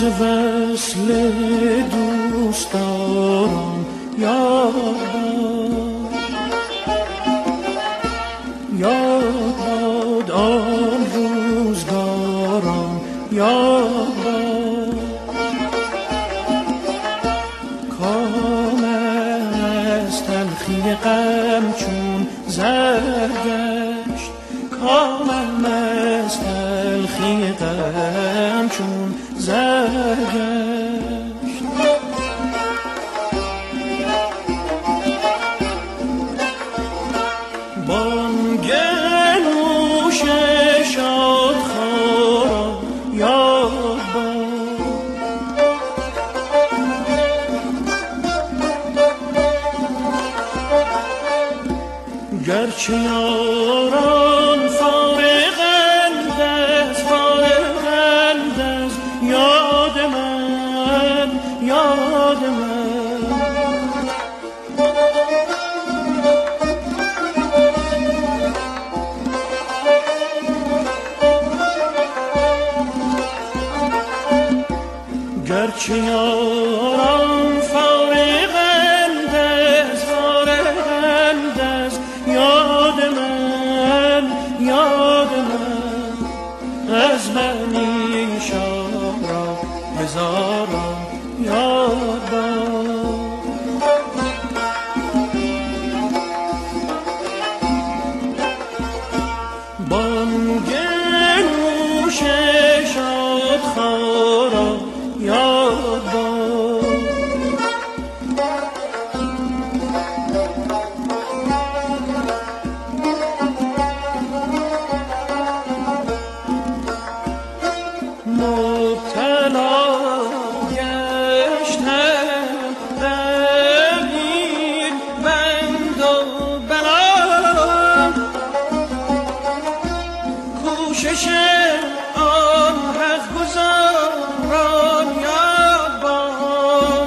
ز وصل دوستان یاد باد آن روزگاران یاد باد کام از تلخی غم چون زر گشت کامم از تلخی غم چون زر گشت بانگ نوش شادخوارا یاد باد گرچه یاران فارغند از یاد من گرچه یاران فارغند از یاد من از من ایشان را هزاران یاد باد بانگ نوش شادخوارا یاد باد مبتلا گشتم در این بند و بلا کوشش آن حق گزاران یاد باد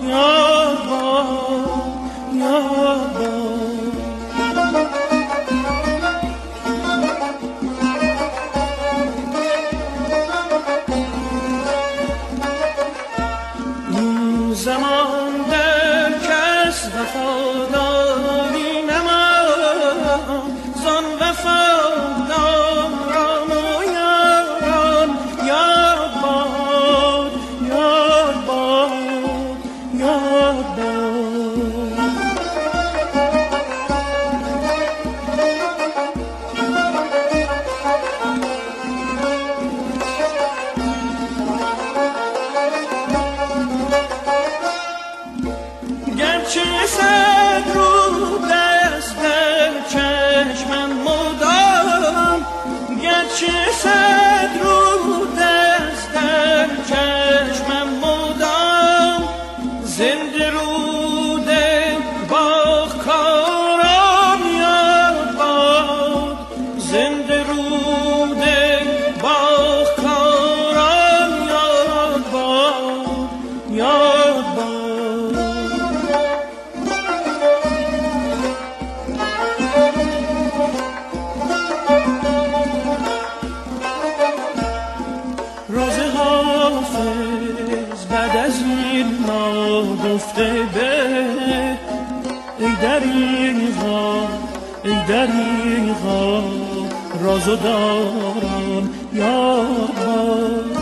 این زمان در کس وفاداری نماند زان وفاداران و یاران یاد باد گرچه صد رو دست در چشمم مدام گرچه صد رو دست در چشمم مدام زنده روده باغکاران یاد باد زنده روده باغکاران یاد باد راز حافظ بعد از این ناگفته به ای دریغا رازو دارم یاد باد